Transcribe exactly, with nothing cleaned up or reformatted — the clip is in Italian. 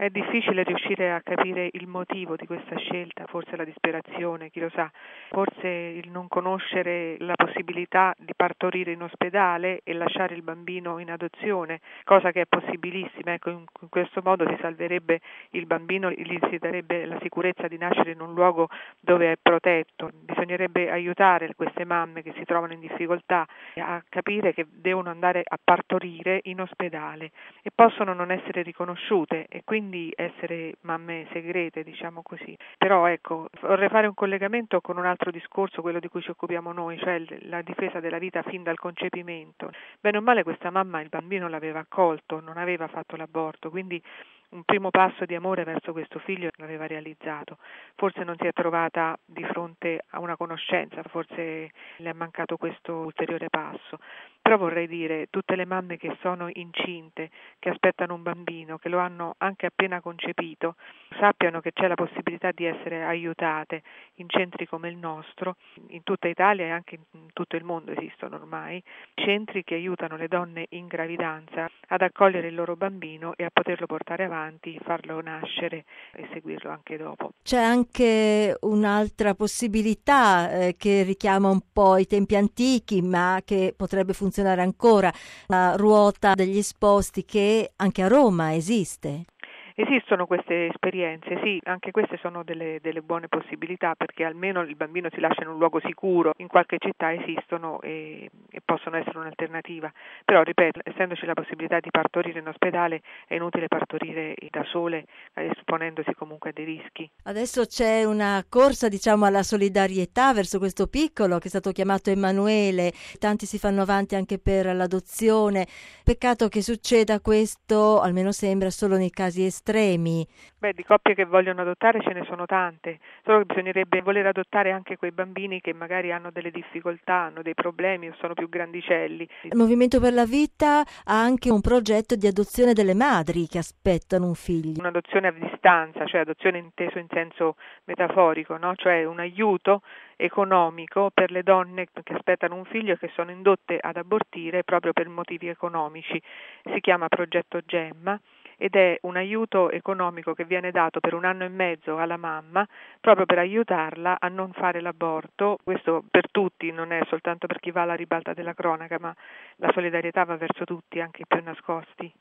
È difficile riuscire a capire il motivo di questa scelta, forse la disperazione, chi lo sa, forse il non conoscere la possibilità di partorire in ospedale e lasciare il bambino in adozione, cosa che è possibilissima. Ecco, in questo modo si salverebbe il bambino, gli si darebbe la sicurezza di nascere in un luogo dove è protetto. Bisognerebbe aiutare queste mamme che si trovano in difficoltà a capire che devono andare a partorire in ospedale e possono non essere riconosciute e quindi essere mamme segrete, diciamo così. Però ecco, vorrei fare un collegamento con un altro discorso, quello di cui ci occupiamo noi, cioè la difesa della vita fin dal concepimento. Bene o male questa mamma il bambino l'aveva accolto, non aveva fatto l'aborto, quindi un primo passo di amore verso questo figlio l'aveva realizzato. Forse non si è trovata di fronte a una conoscenza, forse le è mancato questo ulteriore passo. Però vorrei dire, tutte le mamme che sono incinte, che aspettano un bambino, che lo hanno anche appena concepito, sappiano che c'è la possibilità di essere aiutate in centri come il nostro, in tutta Italia e anche in tutto il mondo esistono ormai, centri che aiutano le donne in gravidanza ad accogliere il loro bambino e a poterlo portare avanti, farlo nascere e seguirlo anche dopo. C'è anche un'altra possibilità eh, che richiama un po' i tempi antichi, ma che potrebbe funzionare ancora, la ruota degli esposti che anche a Roma esiste. Esistono queste esperienze, sì, anche queste sono delle, delle buone possibilità perché almeno il bambino si lascia in un luogo sicuro, in qualche città esistono e, e possono essere un'alternativa, però ripeto, essendoci la possibilità di partorire in ospedale è inutile partorire da sole, esponendosi comunque a dei rischi. Adesso c'è una corsa, diciamo, alla solidarietà verso questo piccolo che è stato chiamato Emanuele, tanti si fanno avanti anche per l'adozione, peccato che succeda questo, almeno sembra, solo nei casi estremi. Beh, di coppie che vogliono adottare ce ne sono tante, solo che bisognerebbe voler adottare anche quei bambini che magari hanno delle difficoltà, hanno dei problemi o sono più grandicelli. Il Movimento per la Vita ha anche un progetto di adozione delle madri che aspettano un figlio. Un'adozione a distanza, cioè adozione inteso in senso metaforico, no? Cioè un aiuto economico per le donne che aspettano un figlio e che sono indotte ad abortire proprio per motivi economici. Si chiama Progetto Gemma ed è un aiuto economico che viene dato per un anno e mezzo alla mamma proprio per aiutarla a non fare l'aborto. Questo per tutti, non è soltanto per chi va alla ribalta della cronaca, ma la solidarietà va verso tutti, anche i più nascosti.